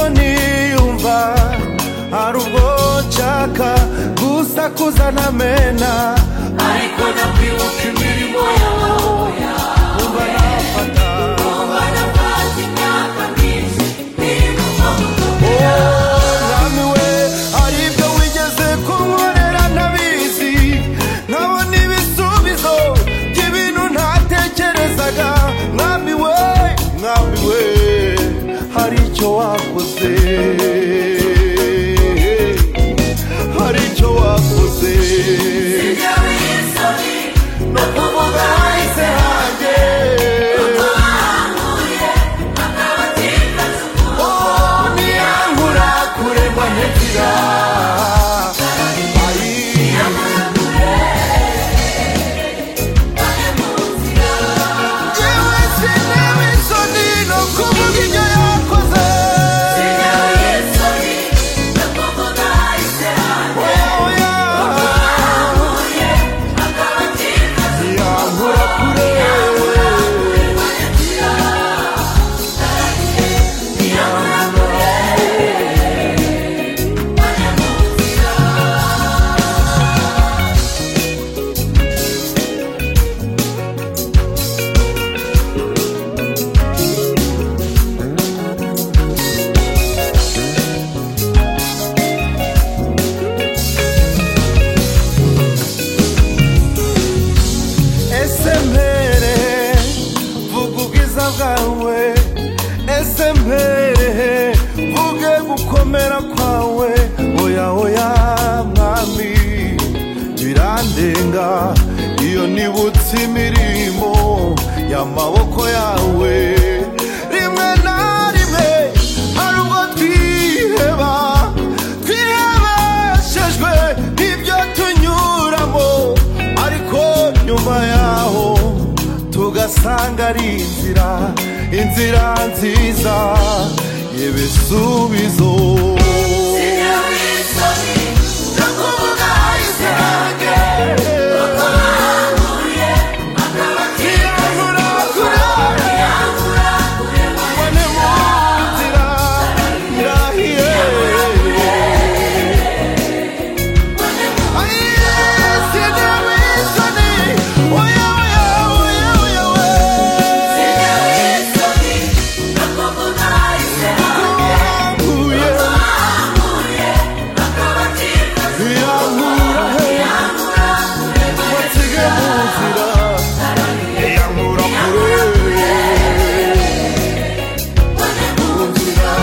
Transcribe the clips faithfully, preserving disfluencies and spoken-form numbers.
nubwo niyumva hari ubwo nshaka gusakuza ntamena, ariko nakwibuka imirimo yawe. numva nafata Numva nafata imyaka myinshi iri mu maboko yawe. mwami we, hari ibyo wigeze kunkorera ntabizi, nkabona ibisubizo by'ibintu ntatekerezaga. mwami we, mwami we, hari icyo wakoze, hari icyo wakoze. Sinjyewe isoni no kuvuga Hahise hanjye kuko wankuye akabatinda z'ukuboko. oh, niyankura kurengwa ntekira. Yewe sintewe isoni no kuvuga ibyo yakoze. Sinjyewe isoni no kuvuga hahise hanjye Oya, oya, wankuye akabatinda niyankura kure. Ese mpere vuga ubwiza bwawe, ese mpere vuge gukomera kwawe. Oya oya mwami, birandenga iyo nibutse imirimo y'amaboko yawe. rimwe na rimwe hari ubwo twiheba, twihebeshejwe n'ibyo tunyuramo, ariko nyuma yaho tugasanga ari inzira, inzira nziza y'ibisubizo. Sinjyewe isoni no kuvuga hahise hanjye kuko wankuye akabatinda Niyankura kure, yankura kure mbone mu nzira irahiye. Ayiye, sintewe isoni. Oya, oya, oya, oya, we. Sinjyewe isoni no kuvuga hahise hanjye Wankuye, wankuye akabatinda niyankura he, yankura kure wansige mu nzira, niyankura kure, mu nzira.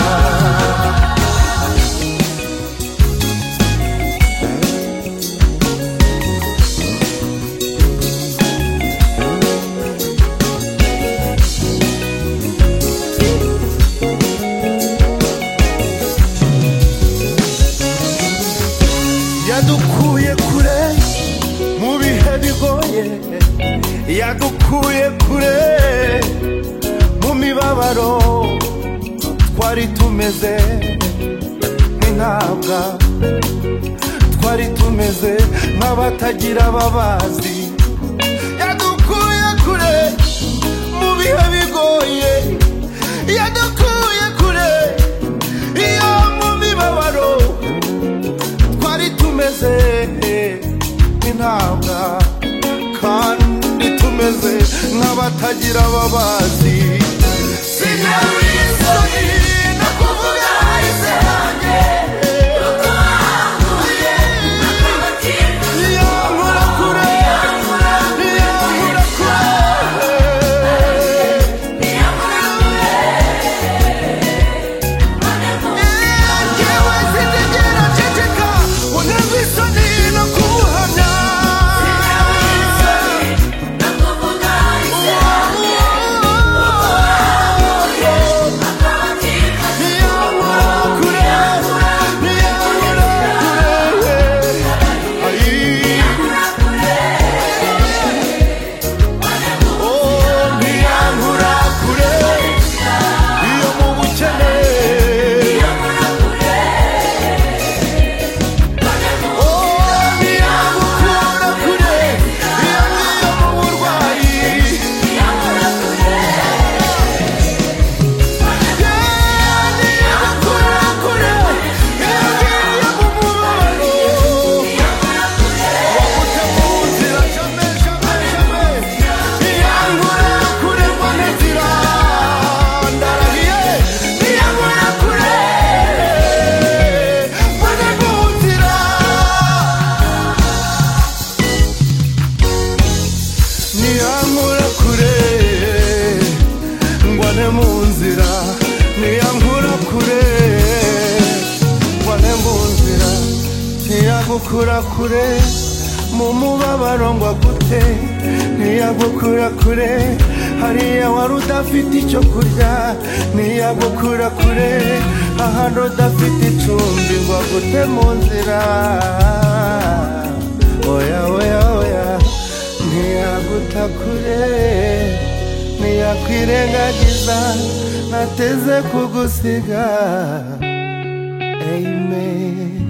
yadukuye kure mu bihe bigoye, yadukuye kure mu mibabaro, twari tumeze nk'intabwa, twari tumeze nk'abatagira ababazi. yadukuye kure mu bihe bigoye, yadukuye kure iyo mu mibabaro, twari tumeze nk'intabwa kandi tumeze nk'abatagira ababazi. Sinjyewe isoni no kuvuga hahise hanjye kuko wankuye akabatinda niyankura kure, niyankura kure. Yewe sinzigera nceceka, untewe isoni no kubuhamya. no kuvuga hahise hanjye kuko wankuye ntiyagukura kure mu mubabaro ngo agute, ntiyagukura kure hariya wari udafite icyo kurya, ntiyagukura kure ahantu udafite icumbi ngo agute mu nzira. Oya oya oya, ntiyaguta kure, ntiyakwirengagiza, nateze kugusiga. Amen.